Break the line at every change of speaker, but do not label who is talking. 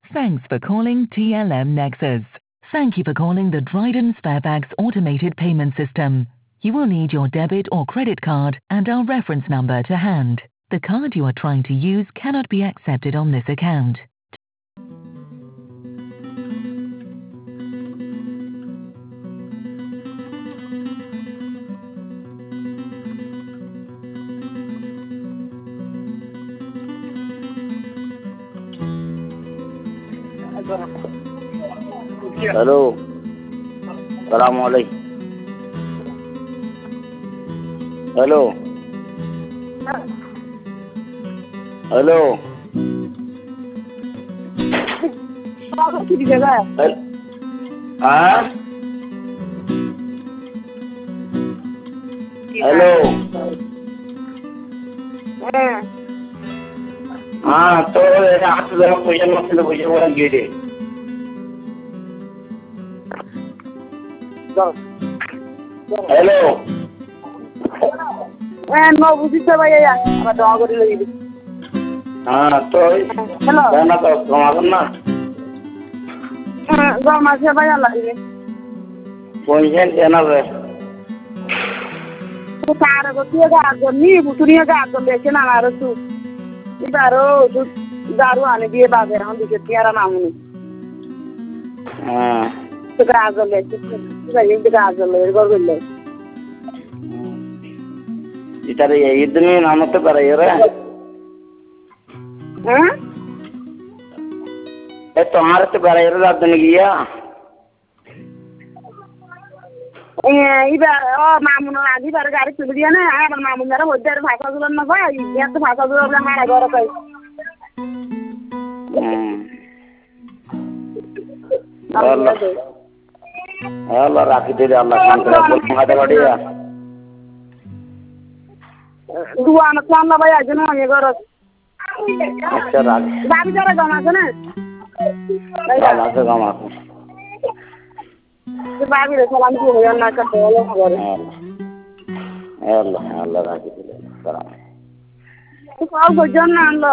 Thanks for calling TLM Nexus. Thank you for calling the Dryden Sparebags automated payment system. You will need your debit or credit card and our reference number to hand. The card you are trying to use cannot be accepted on this account.
Hello. Salaam alaikum. Hello. Hello. Hello. तो आज जरा पैसा नसले पैसा बोला गेले hello
no বুঝিতে ভাইয়া আবার দোয়া করে লইবি
তো
হ্যালো
না তো কমাবেন না
গম আছে ভাইয়া লাগবে
পয়সা কেনা রে
তো তার গতিয়ে গাছ নি বুতুরিয়া গাছ বেছে না আর তো এবারও দারু আনে দিয়ে বাজারে এখন দিকে টিয়ারা নামুনি তো গাছ বেছে যাই গাছ এর গর গলে
इधर ये इतने नाम तो पर ये रे ये तुम्हारे तो पर ये रात दिन किया
এবার ও মামুন আজি বার গাড়ি তুলে দিয়ে না আর মামুন যারা ওদের ভাষা গুলো না ভাই এত ভাষা গুলো বলে মারা ঘরে কই
Allah রাখি দে আল্লাহ কাম করে বলতে বাড়িয়া
দুয়া না কোন ভাই আজনো এ ঘরে
আচ্ছা রাখ
বাড়ি যারা গাম আছে না
গাম আছে
তো বাড়ি রে সালাম কি হয় না করতে হলো ঘরে
Allah রাখি দে সালাম
তো কাল গজন না আনলো